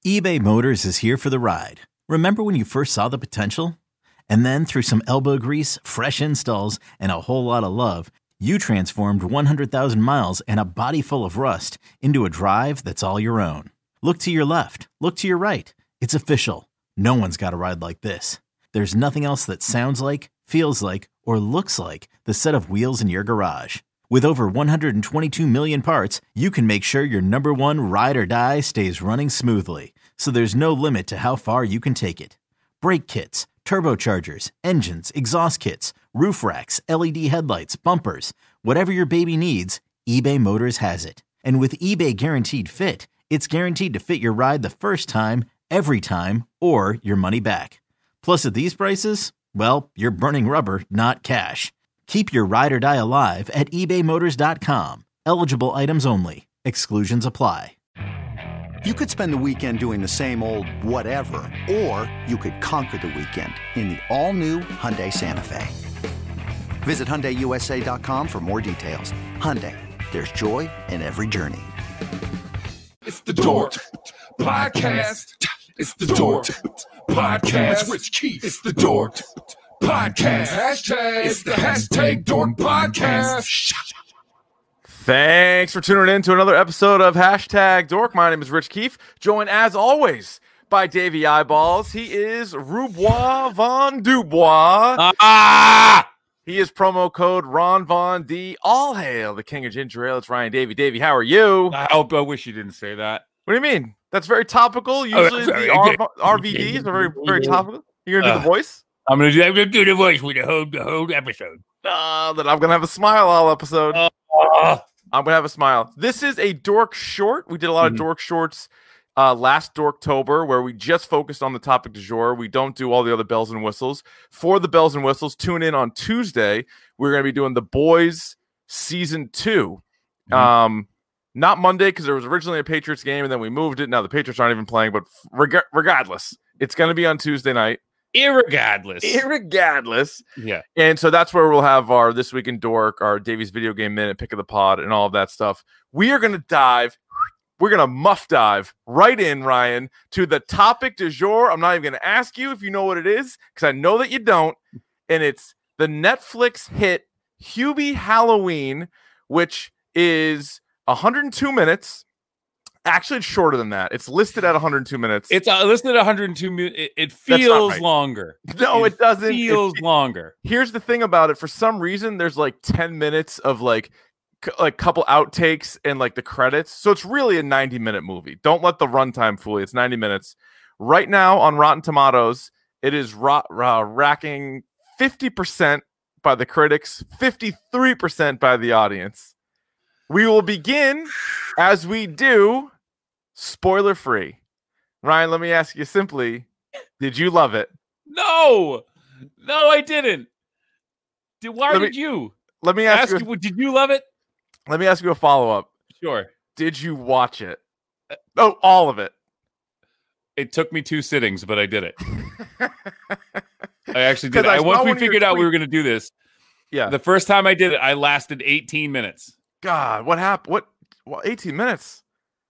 eBay Motors is here for the ride. Remember when you first saw the potential? And then through some elbow grease, fresh installs, and a whole lot of love, you transformed 100,000 miles and a body full of rust into a drive that's all your own. Look to your left. Look to your right. It's official. No one's got a ride like this. There's nothing else that sounds like, feels like, or looks like the set of wheels in your garage. With over 122 million parts, you can make sure your number one ride or die stays running smoothly. So there's no limit to how far you can take it. Brake kits, turbochargers, engines, exhaust kits, roof racks, LED headlights, bumpers, whatever your baby needs, eBay Motors has it. And with eBay Guaranteed Fit, it's guaranteed to fit your ride the first time, every time, or your money back. Plus at these prices, well, you're burning rubber, not cash. Keep your ride or die alive at ebaymotors.com. Eligible items only. Exclusions apply. You could spend the weekend doing the same old whatever, or you could conquer the weekend in the all-new Hyundai Santa Fe. Visit HyundaiUSA.com for more details. Hyundai, there's joy in every journey. It's the Dork Podcast. It's the Dork Podcast. Rich Keefe. It's the Dork Podcast. Hashtag. It's the hashtag Dork Podcast. Thanks for tuning in to another episode of Hashtag Dork. My name is Rich Keefe, joined as always by Davey Eyeballs. He is Rubois Von Dubois. He is promo code Ron Von D. All hail the king of ginger ale. It's Ryan Davey. Davey, how are you? I wish you didn't say that. What do you mean? That's very topical. Usually the RVDs are very, very topical. You're going to do the voice? I'm going to do the voice with the whole episode. Then I'm going to have a smile all episode. I'm going to have a smile. This is a dork short. We did a lot of dork shorts last Dorktober where we just focused on the topic du jour. We don't do all the other bells and whistles. For the bells and whistles, tune in on Tuesday. We're going to be doing The Boys Season 2. Not Monday because there was originally a Patriots game and then we moved it. Now the Patriots aren't even playing, but regardless, it's going to be on Tuesday night. Irregardless. Yeah. And so that's where we'll have our This Week in Dork, our Davies Video Game Minute, Pick of the Pod, and all of that stuff. We're going to muff dive right in, Ryan, to the topic du jour. I'm not even going to ask you if you know what it is, because I know that you don't. And it's the Netflix hit Hubie Halloween, which is 102 minutes. Actually, it's shorter than that. It's listed at 102 minutes. It's listed at 102 minutes. It feels longer. No, it doesn't. It feels longer. Here's the thing about it. For some reason, there's like 10 minutes of like couple outtakes and like the credits. So it's really a 90-minute movie. Don't let the runtime fool you. It's 90 minutes. Right now on Rotten Tomatoes, it is racking 50% by the critics, 53% by the audience. We will begin, as we do, spoiler-free. Ryan, let me ask you simply, did you love it? No, I didn't. Why did you? Let me ask you. Did you love it? Let me ask you a follow-up. Sure. Did you watch it? Oh, all of it. It took me 2 sittings, but I did it. I actually did it. Once we figured out we were going to do this, the first time I did it, I lasted 18 minutes. God, what happened? What 18 minutes?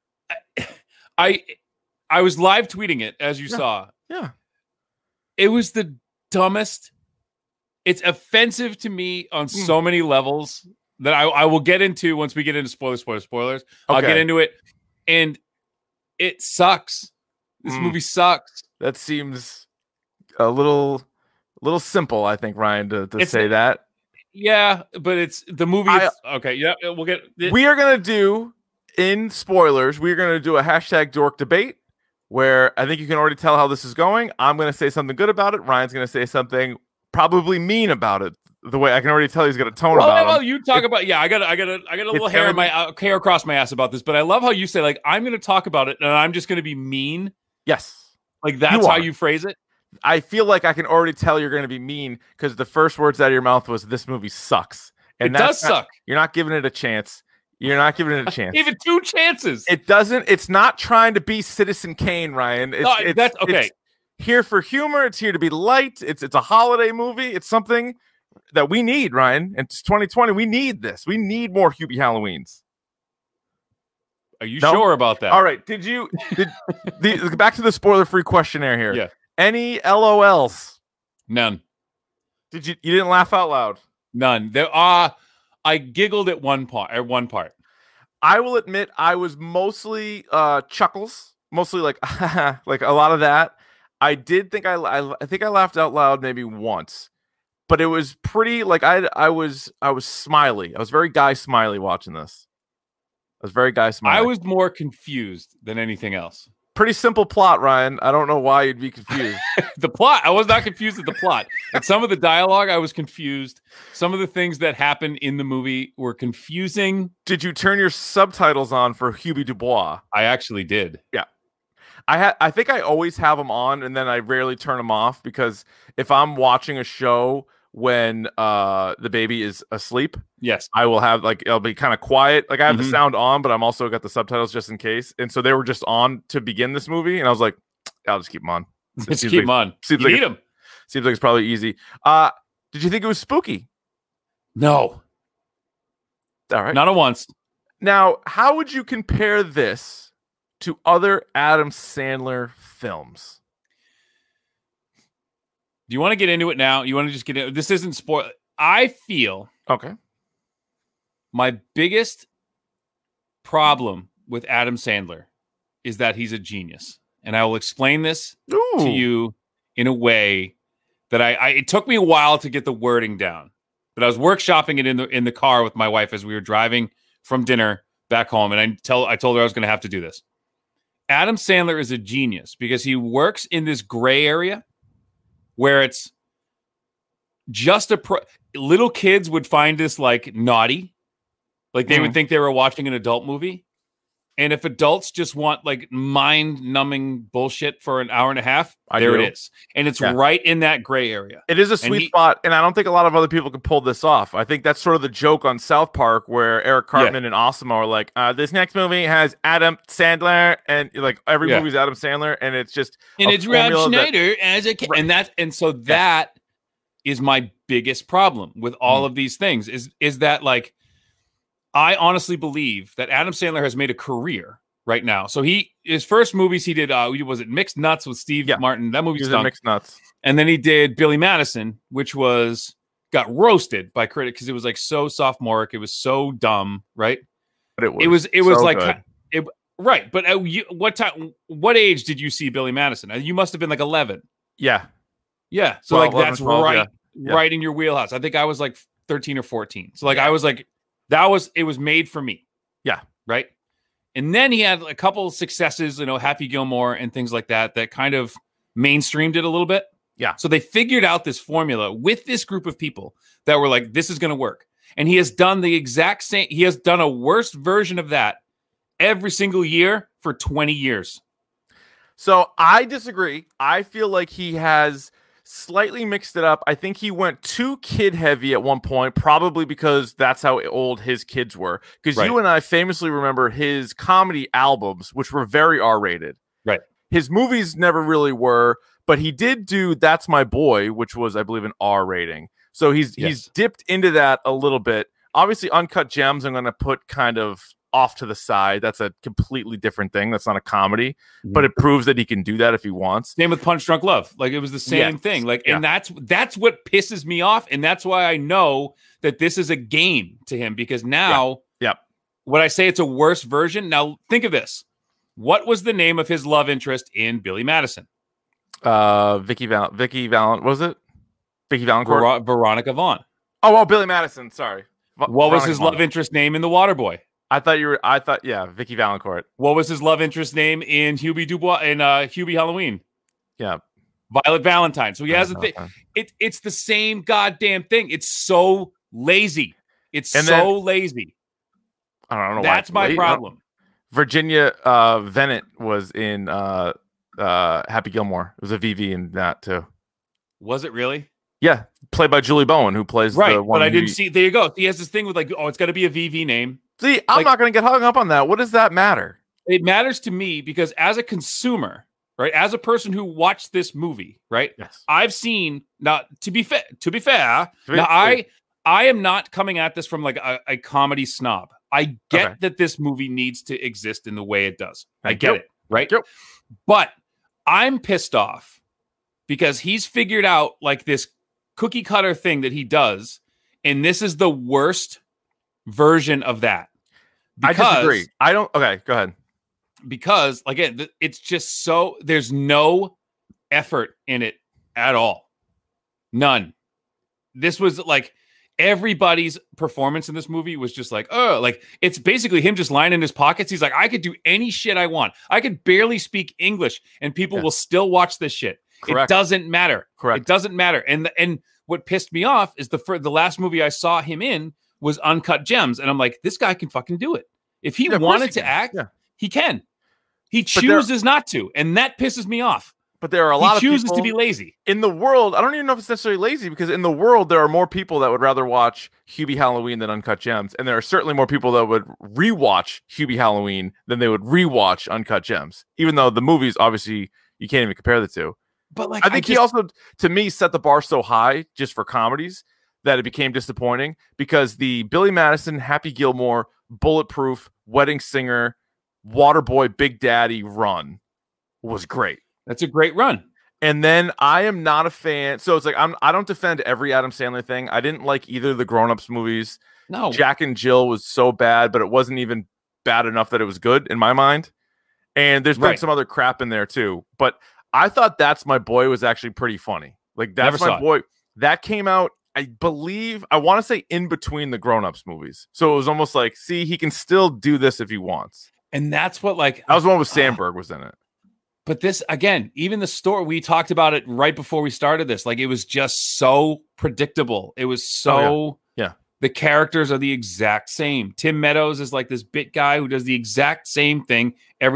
I was live tweeting it, as you saw. Yeah. It was the dumbest. It's offensive to me on so many levels that I will get into once we get into spoilers. Okay. I'll get into it. And it sucks. This movie sucks. That seems a little simple, I think, Ryan, to say that. Yeah, but it's the movie. Okay, yeah, we'll get. We are gonna do in spoilers. We're gonna do a hashtag dork debate where I think you can already tell how this is going. I'm gonna say something good about it. Ryan's gonna say something probably mean about it. The way I can already tell he's got a tone about it. Well, you talk about I got a little hair across my ass about this, but I love how you say like I'm gonna talk about it and I'm just gonna be mean. Yes, like that's how you phrase it. I feel like I can already tell you're going to be mean because the first words out of your mouth was "This movie sucks," and it does suck. You're not giving it a chance. You're not giving it a chance. Even 2 chances. It doesn't. It's not trying to be Citizen Kane, Ryan. That's okay. It's here for humor. It's here to be light. It's a holiday movie. It's something that we need, Ryan. It's 2020. We need this. We need more Hubie Halloweens. Are you sure about that? All right. Did back to the spoiler-free questionnaire here? Yeah. Any LOLs? None. You didn't laugh out loud? None. There are. I giggled at one part. I will admit I was mostly chuckles, mostly like like a lot of that. I did think I think I laughed out loud maybe once, but it was pretty like I was smiley. I was very Guy Smiley watching this. I was very Guy Smiley. I was more confused than anything else. Pretty simple plot, Ryan. I don't know why you'd be confused. The plot, I was not confused at the plot. And some of the dialogue, I was confused. Some of the things that happened in the movie were confusing. Did you turn your subtitles on for Hubie Dubois? I actually did. Yeah. I think I always have them on, and then I rarely turn them off, because if I'm watching a show when the baby is asleep, yes, I will have it'll be kind of quiet. Like I have the sound on, but I'm also got the subtitles just in case. And so they were just on to begin this movie, and I was like, I'll just keep them on. Just keep them on. Seems like need them. Seems like it's probably easy. Did you think it was spooky? No. All right. Not a once. Now, how would you compare this to other Adam Sandler films? Do you want to get into it now? You want to just get into this? Isn't spoil. I feel okay. My biggest problem with Adam Sandler is that he's a genius, and I will explain this to you in a way that it took me a while to get the wording down, but I was workshopping it in the car with my wife as we were driving from dinner back home, and I told her I was going to have to do this. Adam Sandler is a genius because he works in this gray area where it's just little kids would find this like naughty, like they would think they were watching an adult movie. And if adults just want like mind-numbing bullshit for an hour and a half, it is. And it's right in that gray area. It is a sweet spot, and I don't think a lot of other people can pull this off. I think that's sort of the joke on South Park, where Eric Cartman and Osimo are like, this next movie has Adam Sandler, and like every movie's Adam Sandler, and it's just it's Rob Schneider as a kid. And so that is my biggest problem with all of these things is that like I honestly believe that Adam Sandler has made a career right now. So his first movies he did, was it Mixed Nuts with Steve Martin? That movie stunk. Mixed Nuts. And then he did Billy Madison, which got roasted by critics because it was like so sophomoric. It was so dumb, right? But it was so like right. But what age did you see Billy Madison? You must have been like 11. Yeah. Yeah. So 12, like that's 12, right in your wheelhouse. I think I was like 13 or 14. So like I was like, it was made for me. Yeah. Right. And then he had a couple of successes, Happy Gilmore and things like that kind of mainstreamed it a little bit. Yeah. So they figured out this formula with this group of people that were like, this is going to work. And he has done the exact same. He has done a worse version of that every single year for 20 years. So I disagree. I feel like he has slightly mixed it up. I think he went too kid heavy at one point, probably because that's how old his kids were. Because you and I famously remember his comedy albums, which were very R-rated. Right. His movies never really were, but he did do That's My Boy, which was, I believe, an R rating. So he's dipped into that a little bit. Obviously, Uncut Gems, I'm going to put kind of off to the side. That's a completely different thing. That's not a comedy, but it proves that he can do that if he wants. Same with Punch Drunk Love. Like it was the same thing. Like, and that's what pisses me off. And that's why I know that this is a game to him, because now when I say it's a worse version, now think of this. What was the name of his love interest in Billy Madison? Vicky Valent, was it? Vicky Valancourt? Veronica Vaughn. Oh, Billy Madison. Sorry. What was his love interest name in The Waterboy? Vicky Valancourt. What was his love interest name in Hubie Dubois in Hubie Halloween? Yeah. Violet Valentine. So he has a thing. It's the same goddamn thing. It's so lazy. Lazy. I don't know. That's my problem. Virginia Venant was in Happy Gilmore. It was a VV in that too. Was it really? Yeah, played by Julie Bowen, who plays the one. But I didn't see. There you go. He has this thing with like, it's got to be a VV name. See, I'm not going to get hung up on that. What does that matter? It matters to me because as a consumer, right, as a person who watched this movie, right, I've seen now. To be fair, I am not coming at this from like a comedy snob. I get Okay. that this movie needs to exist in the way it does. I Thank get you. it, right? Thank you. But I'm pissed off because he's figured out like this cookie cutter thing that he does, and this is the worst version of that. I disagree. I don't. Okay, go ahead. Because again, it's just so there's no effort in it at all. None. This was like everybody's performance in this movie was just like, oh, like it's basically him just lying in his pockets. He's like, I could do any shit I want. I could barely speak English and people will still watch this shit. Correct. It doesn't matter. Correct. It doesn't matter. And what pissed me off is the last movie I saw him in was Uncut Gems. And I'm like, this guy can fucking do it. If he wanted to act, he can. He chooses not to. And that pisses me off. But there are a lot of people... He chooses to be lazy. In the world, I don't even know if it's necessarily lazy, because in the world, there are more people that would rather watch Hubie Halloween than Uncut Gems. And there are certainly more people that would rewatch Hubie Halloween than they would rewatch Uncut Gems. Even though the movies, obviously, you can't even compare the two. But like, I think he also, to me, set the bar so high just for comedies that it became disappointing, because the Billy Madison, Happy Gilmore, Bulletproof, Wedding Singer, Waterboy, Big Daddy run was great. That's a great run. And then I am not a fan. So it's like, I don't defend every Adam Sandler thing. I didn't like either of the Grown Ups movies. No. Jack and Jill was so bad, but it wasn't even bad enough that it was good in my mind. And there's been some other crap in there too. But I thought That's My Boy was actually pretty funny. Like, That's My Boy. That came out, I believe, I want to say in between the Grown Ups movies. So it was almost like, see, he can still do this if he wants. And that's what, like, that was the one with Sandberg was in it. But this, again, even the story, we talked about it right before we started this. Like, it was just so predictable. It was so, yeah. The characters are the exact same. Tim Meadows is like this bit guy who does the exact same thing.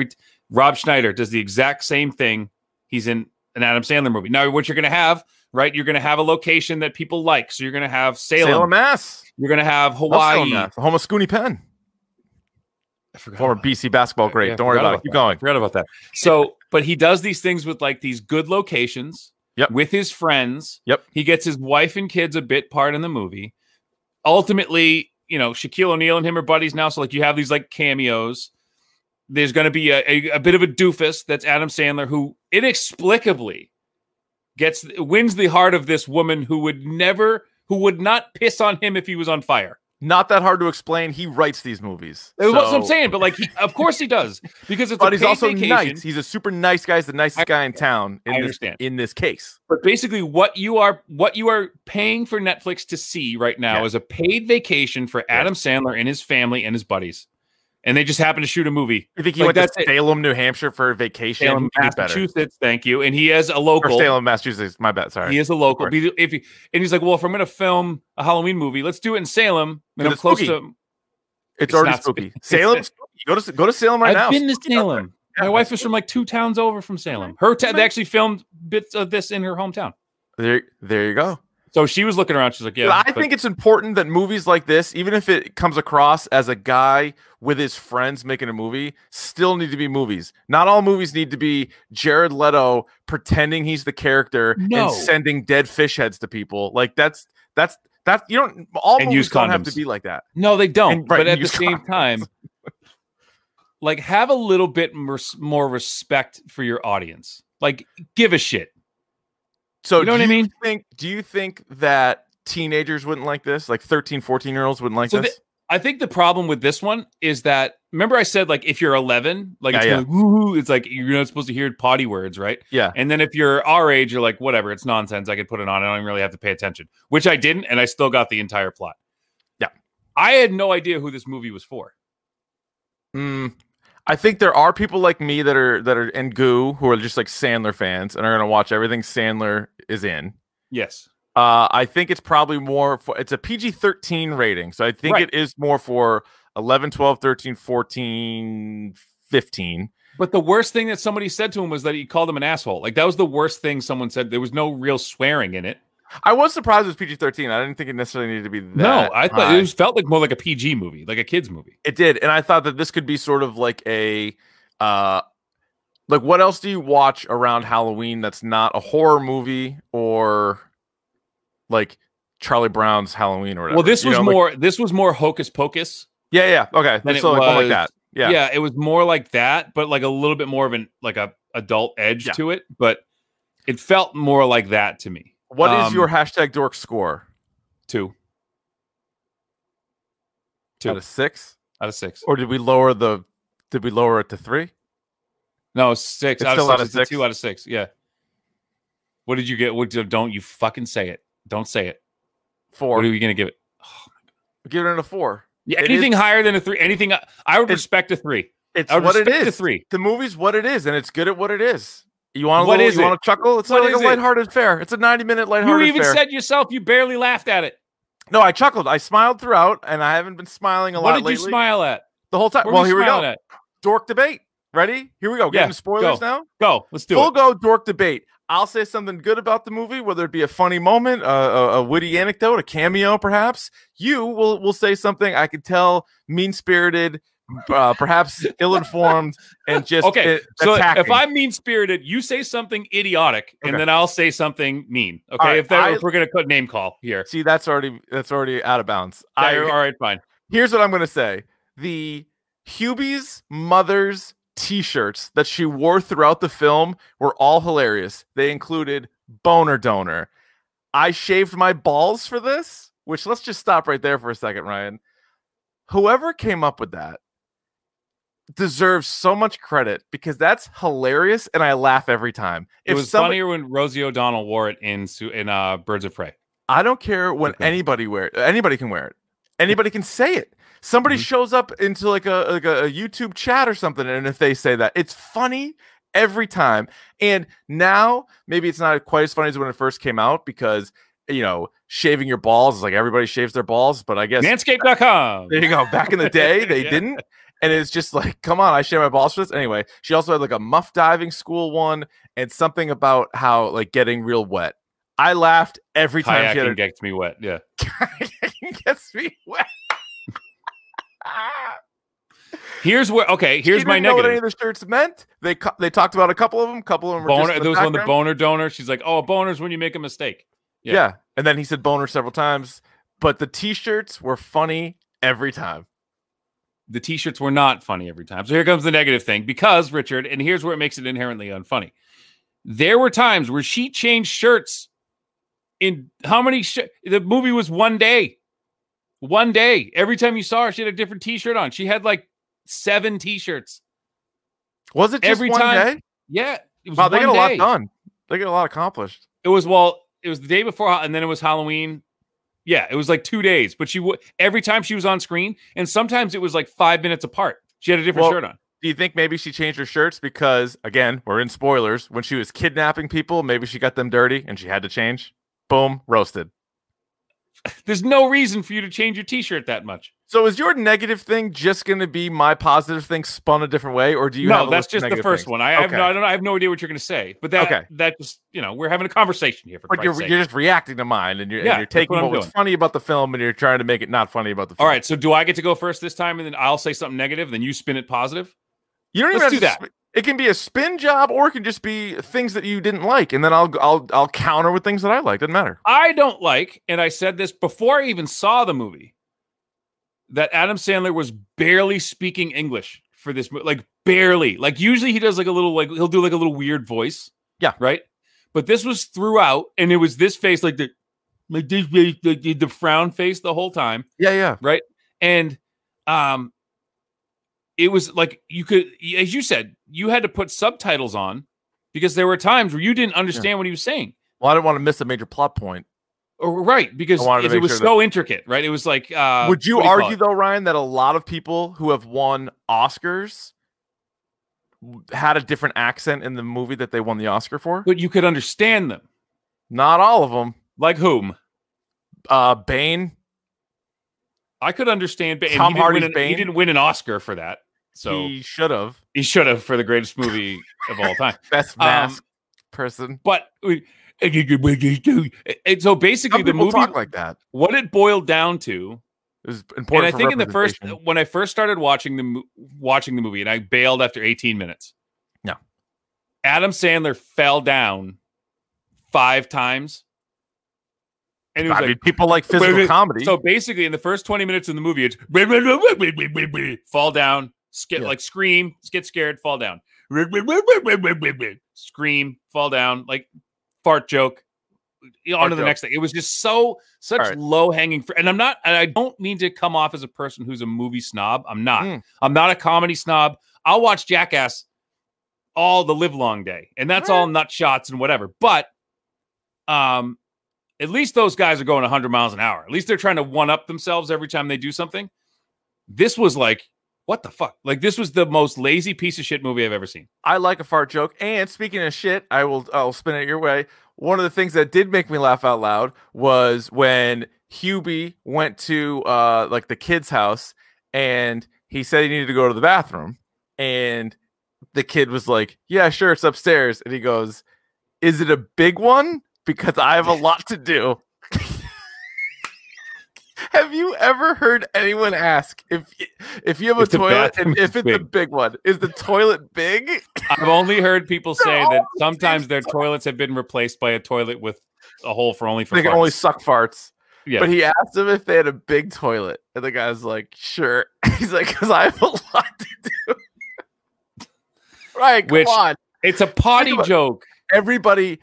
Rob Schneider does the exact same thing. He's in an Adam Sandler movie. Now, what you're going to have, right? You're going to have a location that people like. So you're going to have Salem, Mass. You're going to have Hawaii. The home of Scooney Penn. Former BC basketball great. Don't worry about it. Keep going. I forgot about that. So, but he does these things with like these good locations with his friends. Yep. He gets his wife and kids a bit part in the movie. Ultimately, you know, Shaquille O'Neal and him are buddies now. So like you have these like cameos. There's going to be a bit of a doofus that's Adam Sandler, who inexplicably wins the heart of this woman who would not piss on him if he was on fire. Not that hard to explain. He writes these movies. That's what I'm saying. But like, of course he does, because it's. But a he's also vacation. nice. He's a super nice guy. He's the nicest guy in town. I understand. In this case, but basically, what you are paying for Netflix to see right now is a paid vacation for Adam Sandler and his family and his buddies, and they just happen to shoot a movie. You think he went to Salem, New Hampshire for a vacation? Salem, Massachusetts. Thank you. And he is a local. Or Salem, Massachusetts. My bad. Sorry. He is a local. And he's like, well, if I'm going to film a Halloween movie, let's do it in Salem. And I'm close to. It's already spooky. Salem. Go to Salem right now. I've been to Salem. My wife is from like 2 towns over from Salem. They actually filmed bits of this in her hometown. There you go. So she was looking around. She's like, yeah. I think it's important that movies like this, even if it comes across as a guy with his friends making a movie, still need to be movies. Not all movies need to be Jared Leto pretending he's the character and sending dead fish heads to people. Like that's you don't. All movies don't have to be like that. No, they don't. But at the same time, like, have a little bit more respect for your audience. Like, give a shit. So you know what I mean? Do you think that teenagers wouldn't like this? Like 13, 14-year-olds wouldn't like this? I think the problem with this one is that, remember I said, like, if you're 11, like, like, woo-hoo, it's like you're not supposed to hear potty words, right? Yeah. And then if you're our age, you're like, whatever, it's nonsense. I could put it on. I don't even really have to pay attention, which I didn't. And I still got the entire plot. Yeah. I had no idea who this movie was for. I think there are people like me that are in Goo who are just like Sandler fans and are going to watch everything Sandler is in. Yes. I think it's probably more for, it's a PG-13 rating. So I think it is more for 11, 12, 13, 14, 15. But the worst thing that somebody said to him was that he called him an asshole. Like, that was the worst thing someone said. There was no real swearing in it. I was surprised it was PG-13. I didn't think it necessarily needed to be that. No, I thought it felt like more like a PG movie, like a kid's movie. It did, and I thought that this could be sort of like a, like, what else do you watch around Halloween that's not a horror movie or like Charlie Brown's Halloween or whatever? Well, this was more Hocus Pocus Yeah. Okay. Than So it like, more like was- that. Yeah. it was more like that, but like a little bit more of an like a adult edge to it. But it felt more like that to me. What is your hashtag dork score? 2 out of 6? Out of 6. Or did we lower it to 3? No, 6 It's out of still 6. out of It's 6? a 2 out of 6. Yeah. What did you get? Don't you fucking say it. Don't say it. 4. What are we going to give it? Give it a 4. Yeah, anything higher than a 3, anything I would respect a 3. It's I would what it respect is. a 3. The movie's what it is, and it's good at what it is. You want What is you it? want to chuckle? It's What like a is it? lighthearted fare. It's a 90-minute You lighthearted even fare. said yourself you barely laughed at it. No, I chuckled. I smiled throughout, and I haven't been smiling a lot What did lately. you smile at? The whole time. What were Well, you here we go. smiling at? Dork debate. Ready? Here we go. Getting Yeah, to spoilers go. now. Go. Let's do Full it. go dork debate. I'll say something good about the movie, whether it be a funny moment, a witty anecdote, a cameo, perhaps. You will say something I could tell mean-spirited, perhaps ill-informed, and just Okay. So attacking. if I'm mean-spirited, you say something idiotic, and Okay. then I'll say something mean. Okay. All right, If we're gonna put name call here. See, that's already out of bounds. All right, fine. Here's what I'm gonna say: the Hubie's mother's T-shirts that she wore throughout the film were all hilarious. They included boner donor. I shaved my balls for this, which let's just stop right there for a second, Ryan. Whoever came up with that deserves so much credit because that's hilarious and I laugh every time. It was funnier when Rosie O'Donnell wore it in Birds of Prey. I don't care when anybody can wear it. Anybody can say it. Somebody shows up into like a YouTube chat or something, and if they say that, it's funny every time. And now maybe it's not quite as funny as when it first came out because shaving your balls is like everybody shaves their balls, but I guess Manscaped.com. there you go. Back in the day, they didn't. And it's just like, come on, I shave my balls for this. Anyway, she also had like a muff diving school one and something about how like getting real wet. I laughed every time she had Kayaking gets me wet. Yeah. gets me wet. Here's my She didn't know what any negative. of the shirts meant. They talked about a couple of them. Were Boner. just in There was one, the background. boner donor. She's like, "Oh, a boner's when you make a mistake." Yeah. And then he said boner several times, but the T-shirts were funny every time. The T-shirts were not funny every time. So here comes the negative thing, because Richard, and here's where it makes it inherently unfunny. There were times where she changed shirts. In how many? The movie was 1 day. 1 day. Every time you saw her, she had a different T-shirt on. She had like 7 T-shirts. Was it just Every one time- day? Yeah, it was Wow, they one get a lot day. done. They get a lot accomplished. It was the day before, and then it was Halloween. Yeah, it was like 2 days. But every time she was on screen, and sometimes it was like 5 minutes apart. She had a different shirt on. Do you think maybe she changed her shirts because, again, we're in spoilers, when she was kidnapping people, maybe she got them dirty and she had to change? Boom, roasted. There's no reason for you to change your T-shirt that much. So is your negative thing just going to be my positive thing spun a different way, or do you? No, that's just the first one. I have Okay. I have no idea what you're going to say. But that just we're having a conversation here. For But you're Christ's sake. just reacting to mine, and you're that's taking what I'm what was doing. funny about the film, and you're trying to make it not funny about the film. All right. So do I get to go first this time, and then I'll say something negative, then you spin it positive? You don't even Let's have do to that. It can be a spin job, or it can just be things that you didn't like, and then I'll counter with things that I like. Doesn't matter. I don't like, and I said this before I even saw the movie, that Adam Sandler was barely speaking English for this movie. Like barely. Like usually he does like a little, like he'll do like a little weird voice. Yeah. Right. But this was throughout, and it was this face, like the frown face the whole time. Yeah. Right. And it was like you could, as you said, you had to put subtitles on because there were times where you didn't understand what he was saying. Well, I didn't want to miss a major plot point. Or, right, because I wanted to it make was sure so intricate, right? It was like, would you what do call argue it? though, Ryan, that a lot of people who have won Oscars had a different accent in the movie that they won the Oscar for? But you could understand them. Not all of them. Like whom? Bane. I could understand. And Tom Hardy's he Bane? didn't win an Oscar for that, so He should have. he should have for the greatest movie of all time. Best mask person. But and so basically, Some the people movie, talk like that. what it boiled down to. It was And important. I for think in the first, representation. when I first started watching the movie, and I bailed after 18 minutes. No. Adam Sandler fell down 5 times, And it was like people like physical comedy. So basically, in the first 20 minutes of the movie, it's fall down, like scream, get scared, fall down, scream, fall down, like fart joke. On to the next thing. It was just such low hanging fruit. And I don't mean to come off as a person who's a movie snob. I'm not. I'm not a comedy snob. I'll watch Jackass all the live long day, and that's all nut shots and whatever. But at least those guys are going 100 miles an hour. At least they're trying to one up themselves every time they do something. This was like, what the fuck? Like, this was the most lazy piece of shit movie I've ever seen. I like a fart joke. And speaking of shit, I'll spin it your way. One of the things that did make me laugh out loud was when Hubie went to like the kid's house and he said he needed to go to the bathroom. And the kid was like, yeah, sure, it's upstairs. And he goes, is it a big one? Because I have a lot to do. Have you ever heard anyone ask if you have a toilet and if it's a big one, is the toilet big? I've only heard people say that sometimes their toilets have been replaced by a toilet with a hole for they farts. can only suck farts. Yeah. But he asked them if they had a big toilet, and the guy's like, "Sure." He's like, "Because I have a lot to do." Right? Come on. It's a potty joke. Everybody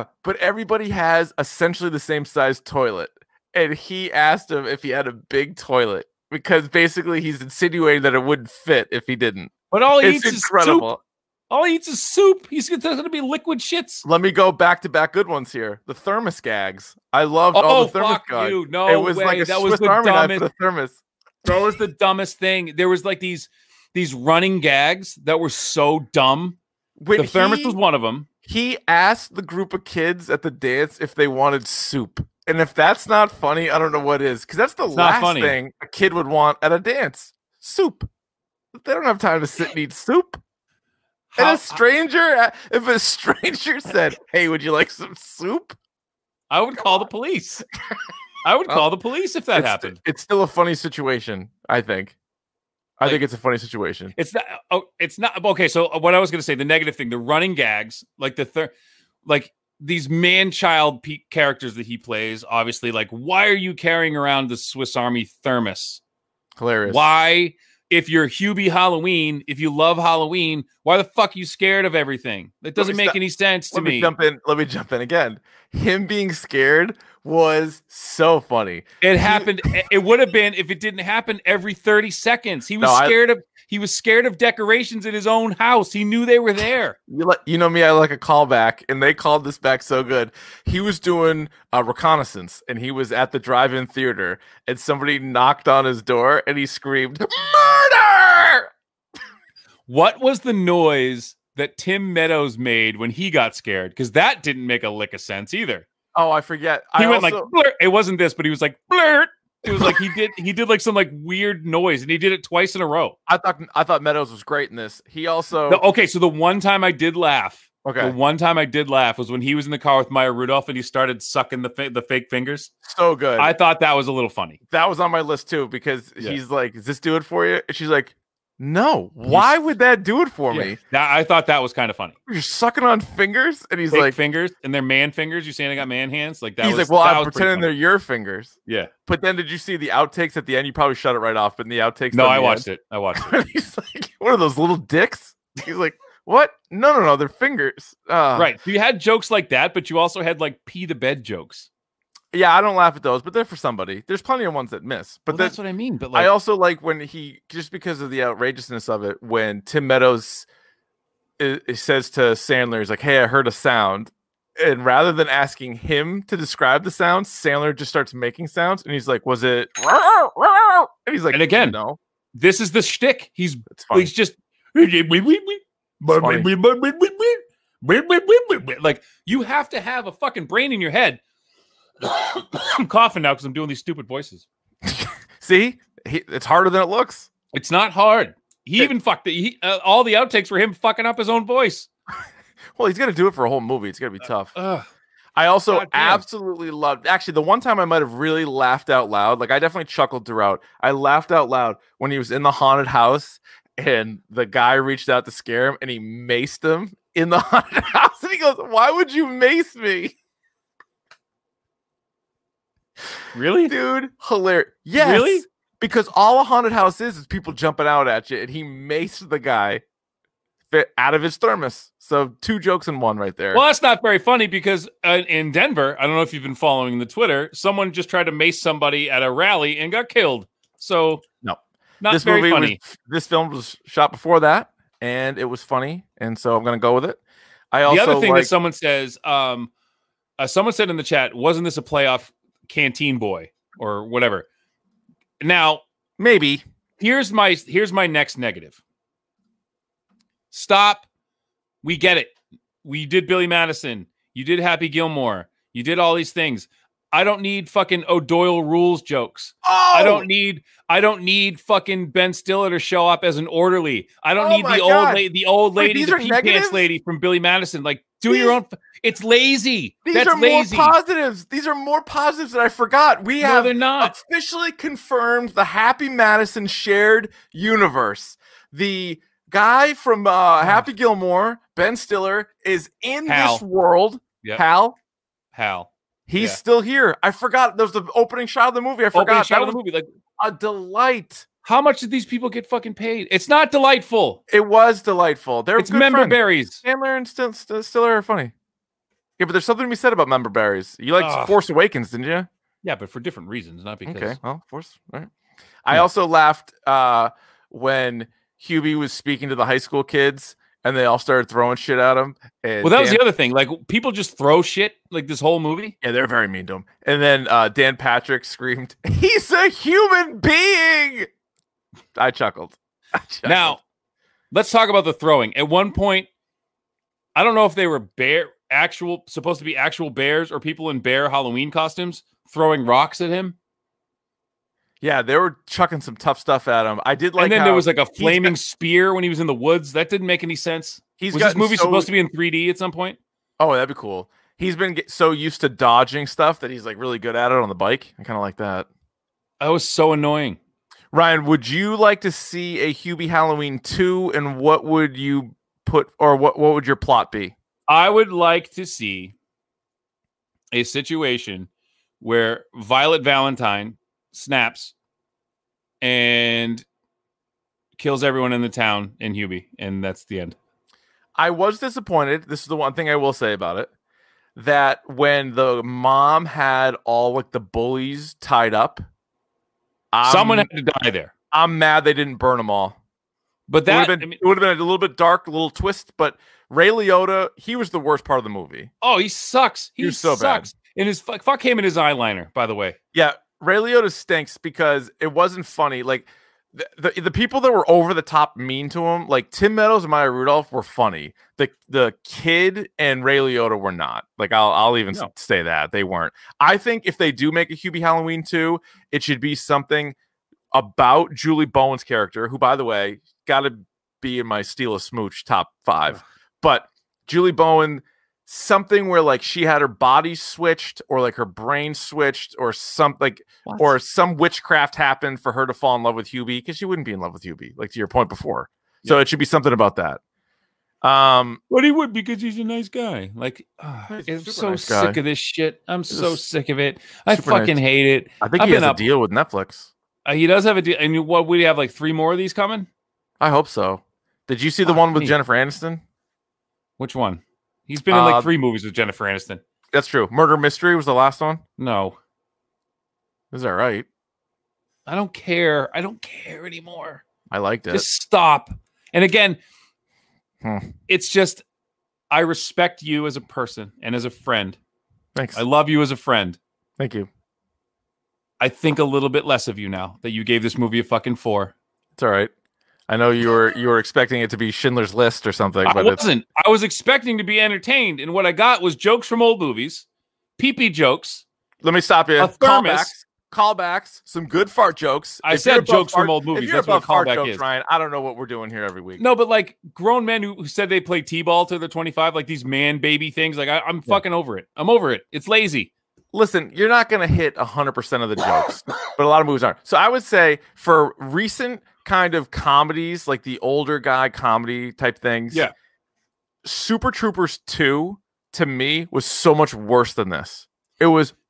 has essentially the same size toilet. And he asked him if he had a big toilet because basically he's insinuating that it wouldn't fit if he didn't. But all he eats incredible. Is soup. All he eats is soup. He's going to be liquid shits. Let me go back to back good ones here. The thermos gags. I loved all the thermos gags. No, it was way. like a that Swiss was the Army dumbest, knife for the thermos. That was the dumbest thing. There was like these running gags that were so dumb. The thermos was one of them. He asked the group of kids at the dance if they wanted soup. And if that's not funny, I don't know what is. Because that's the last thing a kid would want at a dance. Soup. They don't have time to sit and eat soup. And if a stranger said, hey, would you like some soup? I would call the police. I would call the police if that happened. It's still a funny situation, I think. I think it's a funny situation. It's not. Oh, it's not. Okay, so what I was going to say, the negative thing, the running gags, like these man-child characters that he plays, obviously, like, why are you carrying around the Swiss Army thermos? Hilarious. Why, if you're Hubie Halloween, if you love Halloween, why the fuck are you scared of everything? That doesn't make any sense to me. Let me jump in again. Him being scared was so funny. It happened. It would have been if it didn't happen every 30 seconds. He was scared of decorations in his own house. He knew they were there. You know me, I like a callback, and they called this back so good. He was doing a reconnaissance, and he was at the drive-in theater, and somebody knocked on his door, and he screamed, "Murder!" What was the noise that Tim Meadows made when he got scared? Because that didn't make a lick of sense either. Oh, I forget. He went like, blur. It wasn't this, but he was like, blurt. It was like he did like some like weird noise, and he did it twice in a row. I thought Meadows was great in this. He also so the one time I did laugh. Okay. The one time I did laugh was when he was in the car with Maya Rudolph and he started sucking the fake fingers. So good. I thought that was a little funny. That was on my list too because he's like, "Is this do it for you?" And she's like, "No. Why would that do it for me?" Now, I thought that was kind of funny. You're sucking on fingers, and he's fake like, "Fingers," and they're man fingers. You saying I got man hands? Like that. He's like, "Well, I'm pretending they're your fingers." Yeah. But then, did you see the outtakes at the end? You probably shut it right off. But in the outtakes, no, I watched it. He's like, "What are those little dicks?" He's like, "What? No, they're fingers." Right. So you had jokes like that, but you also had like pee the bed jokes. Yeah, I don't laugh at those, but they're for somebody. There's plenty of ones that miss. But that's what I mean. But like, I also like when he, just because of the outrageousness of it, when Tim Meadows says to Sandler, he's like, "Hey, I heard a sound." And rather than asking him to describe the sound, Sandler just starts making sounds. And he's like, "Was it?" And he's like, and again, no. This is the shtick. He's just like, you have to have a fucking brain in your head. I'm coughing now because I'm doing these stupid voices. See, it's harder than it looks. It's not hard. He even fucked it. All the outtakes were him fucking up his own voice. Well, he's gonna do it for a whole movie. It's gonna be tough. I also absolutely loved. Actually, the one time I might have really laughed out loud, like I definitely chuckled throughout. I laughed out loud when he was in the haunted house and the guy reached out to scare him and he maced him in the haunted house. And he goes, "Why would you mace me?" Really? Dude, hilarious. Yes. Really? Because all a haunted house is people jumping out at you, and he maced the guy out of his thermos. So 2 jokes in one right there. Well, that's not very funny because in Denver, I don't know if you've been following the Twitter, someone just tried to mace somebody at a rally and got killed. So no, not this very movie funny. This film was shot before that, and it was funny, and so I'm going to go with it. The other thing that someone says, someone said in the chat, wasn't this a playoff canteen boy or whatever? Now, maybe here's my next negative. Stop. We get it. We did Billy Madison. You did Happy Gilmore. You did all these things. I don't need fucking O'Doyle rules jokes. Oh! I don't need fucking Ben Stiller to show up as an orderly. I don't need the old lady, the pee pants lady from Billy Madison. Like, do your own. It's lazy. These are lazy. More positives. These are more positives that I forgot. They're not officially confirmed the Happy Madison shared universe. The guy from Happy Gilmore, Ben Stiller, is in this world. Yep. Hal. He's still here. I forgot. There was the opening shot of the movie. I forgot. That was like a delight. How much did these people get fucking paid? It's not delightful. It was delightful. It's good member friends. berries. Sandler and Stiller are funny. Yeah, but there's something to be said about member berries. You liked Force Awakens, didn't you? Yeah, but for different reasons, not because. Okay, well, Force. All right. I also laughed when Hubie was speaking to the high school kids. And they all started throwing shit at him. And that was the other thing. Like, people just throw shit, like, this whole movie. Yeah, they're very mean to him. And then Dan Patrick screamed, "He's a human being!" I chuckled. Now, let's talk about the throwing. At one point, I don't know if they were supposed to be actual bears or people in bear Halloween costumes throwing rocks at him. Yeah, they were chucking some tough stuff at him. I did like. And then there was like a flaming spear when he was in the woods. That didn't make any sense. Was this movie supposed to be in 3D at some point? Oh, that'd be cool. He's been so used to dodging stuff that he's like really good at it on the bike. I kind of like that. That was so annoying. Ryan, would you like to see a Hubie Halloween 2? And what would you put, or what would your plot be? I would like to see a situation where Violet Valentine snaps and kills everyone in the town in Hubie, and that's the end. I was disappointed. This is the one thing I will say about it, that when the mom had all like the bullies tied up, someone had to die there. I'm mad they didn't burn them all. But that it would have been a little bit dark, a little twist. But Ray Liotta, he was the worst part of the movie. Oh, he sucks. He was so bad. And his fuck him and his eyeliner, by the way. Yeah, Ray Liotta stinks because it wasn't funny. Like the people that were over the top mean to him, like Tim Meadows and Maya Rudolph, were funny. The kid and Ray Liotta were not. Like I'll even say that they weren't. I think if they do make a Hubie Halloween 2, it should be something about Julie Bowen's character, who, by the way, got to be in my Steal a Smooch top 5. But Julie Bowen, something where like she had her body switched or like her brain switched or something, or some witchcraft happened for her to fall in love with Hubie, because she wouldn't be in love with Hubie, like to your point before. So it should be something about that. But he would, because he's a nice guy. Like, I'm so sick of this shit. I'm so sick of it. I fucking hate it. I think he has a deal with Netflix. He does have a deal. And what, would he have, like 3 more of these coming? I hope so. Did you see the one with Jennifer Aniston? Which one? He's been in like 3 movies with Jennifer Aniston. That's true. Murder Mystery was the last one? No. Is that right? I don't care. I don't care anymore. I liked it. Just stop. And again, it's just, I respect you as a person and as a friend. Thanks. I love you as a friend. Thank you. I think a little bit less of you now that you gave this movie a fucking 4. It's all right. I know you were expecting it to be Schindler's List or something. But I wasn't. I was expecting to be entertained, and what I got was jokes from old movies, pee-pee jokes. Let me stop you. A thermos. Callbacks, some good fart jokes. I said jokes from old movies. That's what a callback is. Ryan, I don't know what we're doing here every week. No, but like grown men who said they play t-ball till they're 25, like these man baby things. Like I'm fucking over it. I'm over it. It's lazy. Listen, you're not going to hit 100% of the jokes, but a lot of movies aren't. So I would say for recent kind of comedies, like the older guy comedy type things, Super Troopers 2 to me was so much worse than this. It was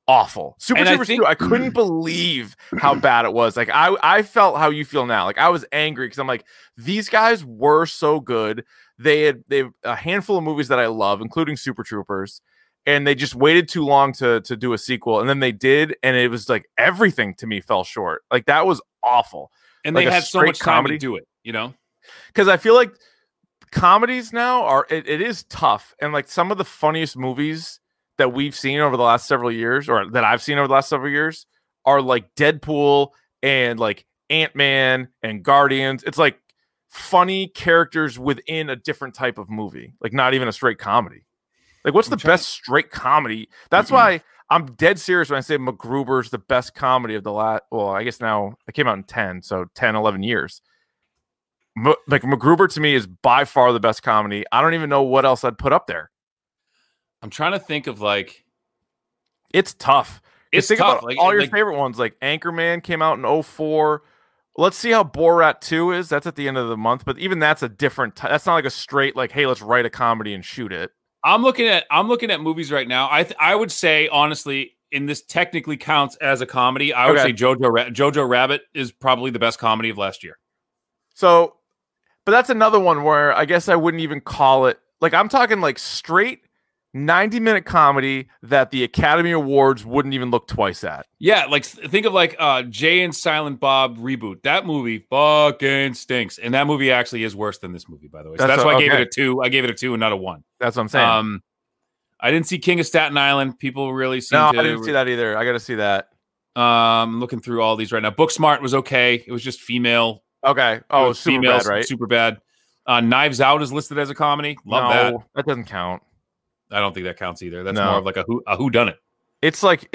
awful. Super Troopers 2, I couldn't believe how bad it was. Like I felt how you feel now. Like I was angry because I'm like, these guys were so good. They had a handful of movies that I love, including Super Troopers, and they just waited too long to do a sequel. And then they did, and it was like everything to me fell short. Like that was awful. And like they had so much time to do it, you know? Because I feel like comedies now are it is tough. And like some of the funniest movies that we've seen over the last several years, or that I've seen over the last several years, are like Deadpool and like Ant-Man and Guardians. It's like funny characters within a different type of movie, like not even a straight comedy. Like what's the best straight comedy? That's why I'm dead serious when I say MacGruber's the best comedy of the last, well, I guess now it came out in 10, so 10, 11 years. Like MacGruber to me is by far the best comedy. I don't even know what else I'd put up there. I'm trying to think of like, it's tough. It's think tough. About like, all your favorite ones, like Anchorman came out in 2004. Let's see how Borat 2 is. That's at the end of the month, but even that's a different. That's not like a straight like, hey, let's write a comedy and shoot it. I'm looking at movies right now. I would say honestly, and this technically counts as a comedy. I would say Jojo Rabbit is probably the best comedy of last year. So, but that's another one where I guess I wouldn't even call it like I'm talking like straight 90-minute comedy that the Academy Awards wouldn't even look twice at. Yeah, like think of like Jay and Silent Bob reboot. That movie fucking stinks, and that movie actually is worse than this movie, by the way. So that's why I gave it a 2. I gave it a 2 and not a 1. That's what I'm saying. I didn't see King of Staten Island. People really seem to. I didn't see that either. I got to see that. I'm looking through all these right now. Booksmart was okay. It was just female. Okay. Oh, super bad, right? Super bad. Knives Out is listed as a comedy. Love that. That doesn't count. I don't think that counts either. That's more of like a whodunit. It's like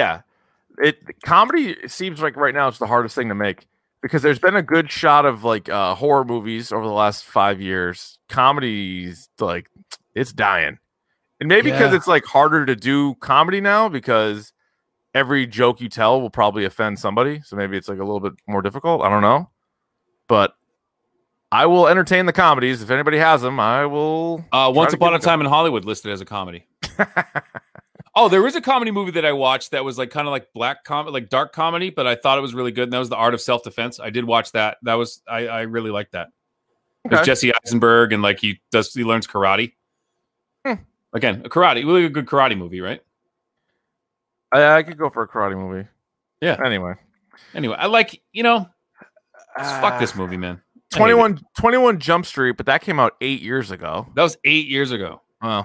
comedy seems like right now it's the hardest thing to make because there's been a good shot of like horror movies over the last 5 years. Comedy's like it's dying. And maybe because it's like harder to do comedy now because every joke you tell will probably offend somebody. So maybe it's like a little bit more difficult. I don't know. But I will entertain the comedies. If anybody has them, I will. Once Upon a Time in Hollywood listed as a comedy. Oh, there was a comedy movie that I watched that was like kind of like black comedy, like dark comedy, but I thought it was really good. And that was The Art of Self-Defense. I did watch that. That was I really liked that. Okay. It's Jesse Eisenberg and like he learns karate. Again, a really good karate movie, right? I could go for a karate movie. Yeah. Anyway, I like fuck this movie, man. 21 Jump Street, but that came out 8 years ago. That was 8 years ago. Wow.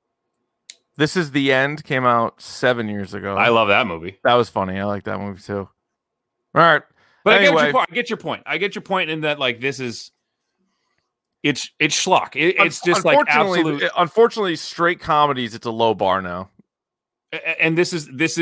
This Is the End came out 7 years ago. I love that movie. That was funny. I like that movie too. All right. But anyway, I get your point. I get your point in that like this is it's schlock. It's just like absolute. Unfortunately, straight comedies, it's a low bar now. And this is it. This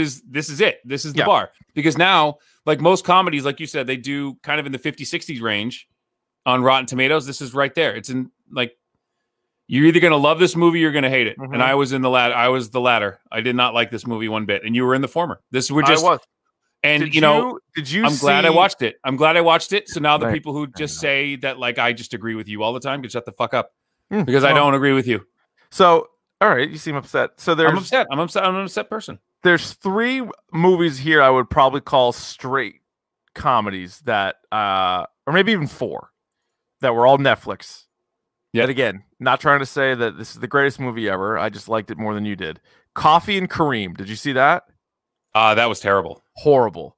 is the bar. Because now, like most comedies, like you said, they do kind of in the 50s, 60s range on Rotten Tomatoes. This is right there. It's in like you're either going to love this movie or you're going to hate it. Mm-hmm. And I was in the latter. I was the latter. I did not like this movie one bit. And you were in the former. This were just. I was. And did you? I'm glad I watched it. So now the people who just say that like I just agree with you all the time can shut the fuck up because I don't agree with you. So all right, you seem upset. So I'm upset. I'm an upset person. There's 3 movies here I would probably call straight comedies that, or maybe even 4, that were all Netflix. Yet again, not trying to say that this is the greatest movie ever. I just liked it more than you did. Coffee and Kareem. Did you see that? That was terrible. Horrible.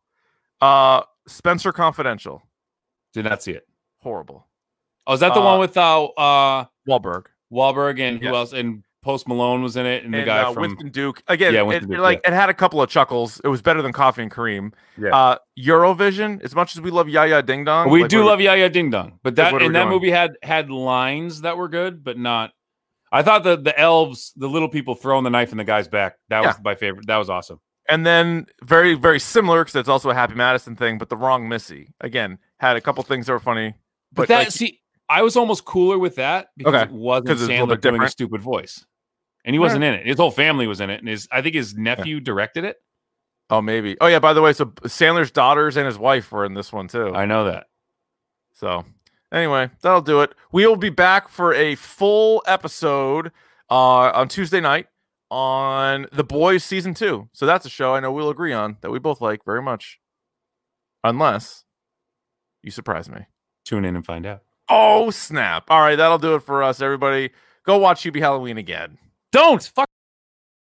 Spencer Confidential. Did not see it. Horrible. Oh, is that the one with Wahlberg? Wahlberg and who else? And Post Malone was in it, and the guy from Winston Duke. Again, it had a couple of chuckles. It was better than Coffee and Kareem. Yeah. Eurovision. As much as we love Yaya Ding Dong, we do love Yaya Ding Dong, but that movie had lines that were good, but not. I thought the elves, the little people throwing the knife in the guy's back. That was my favorite. That was awesome. And then very, very similar because it's also a Happy Madison thing, but The Wrong Missy again had a couple things that were funny. But that I was almost cooler with that because it wasn't Sandler doing a stupid voice. And he wasn't in it. His whole family was in it. And I think his nephew directed it. Oh, maybe. Oh, yeah. By the way, so Sandler's daughters and his wife were in this one, too. I know that. So, anyway, that'll do it. We will be back for a full episode on Tuesday night on The Boys season 2. So that's a show I know we'll agree on that we both like very much. Unless you surprise me. Tune in and find out. Oh, snap. All right, that'll do it for us, everybody. Go watch Hubie Halloween again. Don't! Fuck.